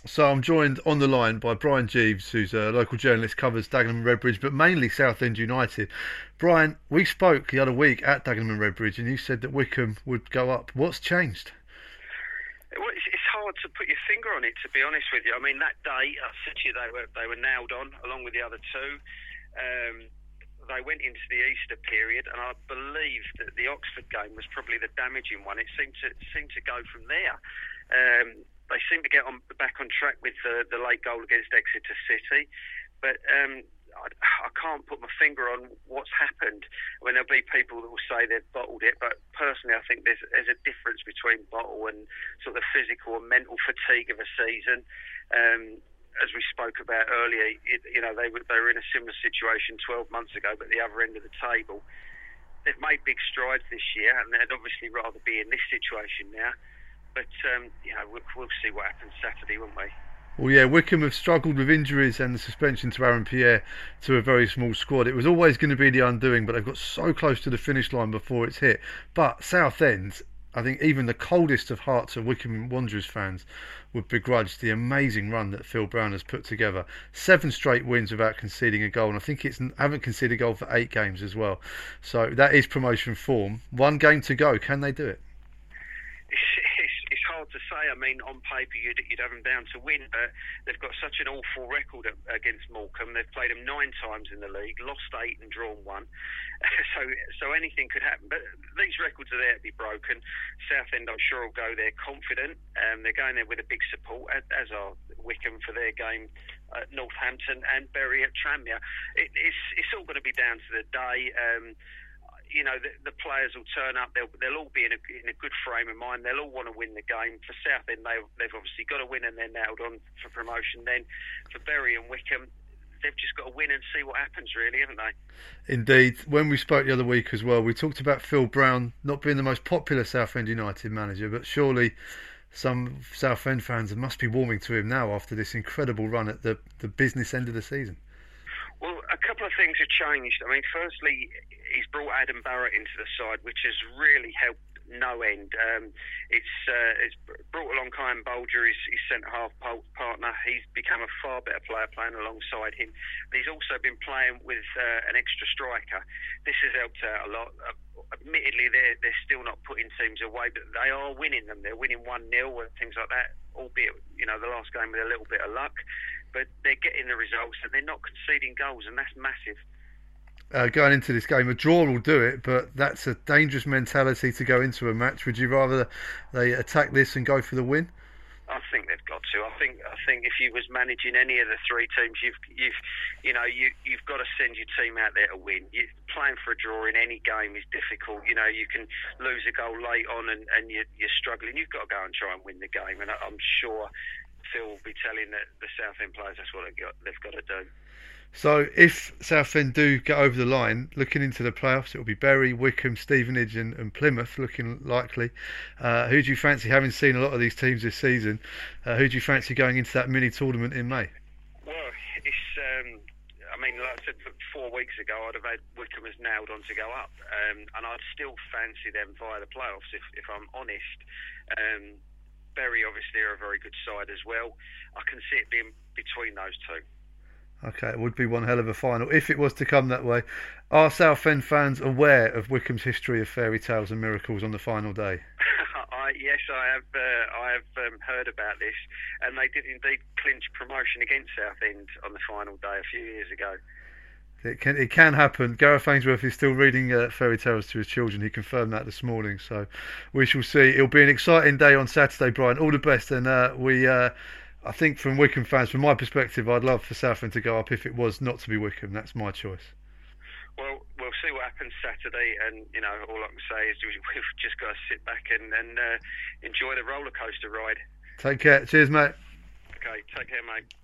So I'm joined on the line by Brian Jeeves, who's a local journalist, covers Dagenham and Redbridge, but mainly Southend United. Brian, we spoke the other week at Dagenham and Redbridge, and you said that Wycombe would go up. What's changed? Well, it's hard to put your finger on it, to be honest with you. I mean, that day, I said to you, they were nailed on, along with the other two. They went into the Easter period, and I believe that the Oxford game was probably the damaging one. It seemed to go from there. They seemed to get back on track with the late goal against Exeter City, but I can't put my finger on what's happened. I mean, there'll be people that will say they've bottled it, but personally, I think there's a difference between bottle and sort of the physical and mental fatigue of a season. As we spoke about earlier, they were in a similar situation 12 months ago, but at the other end of the table. They've made big strides this year, and they'd obviously rather be in this situation now. But we'll see what happens Saturday, won't we? Well, yeah, Wycombe have struggled with injuries and the suspension to Aaron Pierre to a very small squad. It was always going to be the undoing, but they've got so close to the finish line before it's hit. But Southend, I think even the coldest of hearts of Wycombe Wanderers fans would begrudge the amazing run that Phil Brown has put together. 7 straight wins without conceding a goal, and I think it's haven't conceded a goal for 8 games as well. So that is promotion form. 1 game to go. Can they do it? It's hard to say. I mean, on paper you'd have them down to win, but they've got such an awful record against Morecambe. They've played them 9 times in the league, lost 8 and drawn 1. So anything could happen. But these records are there to be broken. Southend, I'm sure, will go there confident. They're going there with a big support, as are Wycombe for their game at Northampton and Bury at Tranmere. It's all going to be down to the day. The players will turn up. They'll all be in a good frame of mind. They'll all want to win the game. For Southend, they've obviously got to win, and they're nailed on for promotion. Then for Bury and Wycombe, they've just got to win and see what happens, really, haven't they? Indeed. When we spoke the other week as well, we talked about Phil Brown not being the most popular Southend United manager, but surely some Southend fans must be warming to him now after this incredible run at the business end of the season. Well, a couple of things have changed. I mean, firstly, he's brought Adam Barrett into the side, which has really helped no end. It's brought along Kyan Bolger, his centre-half partner. He's become a far better player playing alongside him. But he's also been playing with an extra striker. This has helped out a lot. Admittedly, they're still not putting teams away, but they are winning them. They're winning 1-0 and things like that, albeit, the last game with a little bit of luck. But they're getting the results and they're not conceding goals, and that's massive. Going into this game, a draw will do it, but that's a dangerous mentality to go into a match. Would you rather they attack this and go for the win? I think they've got to. I think if you was managing any of the 3 teams, you've got to send your team out there to win. Playing for a draw in any game is difficult. You can lose a goal late on and you're struggling. You've got to go and try and win the game, and I'm sure Phil will be telling the Southend players that's what they've got to do. So if Southend do get over the line, looking into the playoffs, it will be Bury, Wycombe, Stevenage and Plymouth looking likely. Who do you fancy, having seen a lot of these teams this season, who do you fancy going into that mini tournament in May? Well, it's, like I said, 4 weeks ago, I'd have had Wycombe as nailed on to go up. And I'd still fancy them via the playoffs, if I'm honest. Bury obviously are a very good side as well. I can see it being between those two. Okay, it would be one hell of a final if it was to come that way. Are Southend fans aware of Wycombe's history of fairy tales and miracles on the final day? Yes, I have heard about this, and they did indeed clinch promotion against Southend on the final day a few years ago. It can happen. Gareth Ainsworth is still reading fairy tales to his children. He confirmed that this morning, so we shall see. It'll be an exciting day on Saturday, Brian. All the best, and I think from Wycombe fans, from my perspective, I'd love for Southend to go up if it was not to be Wycombe. That's my choice. Well, we'll see what happens Saturday, and all I can say is we've just got to sit back and enjoy the roller coaster ride. Take care. Cheers, mate. Okay, take care, mate.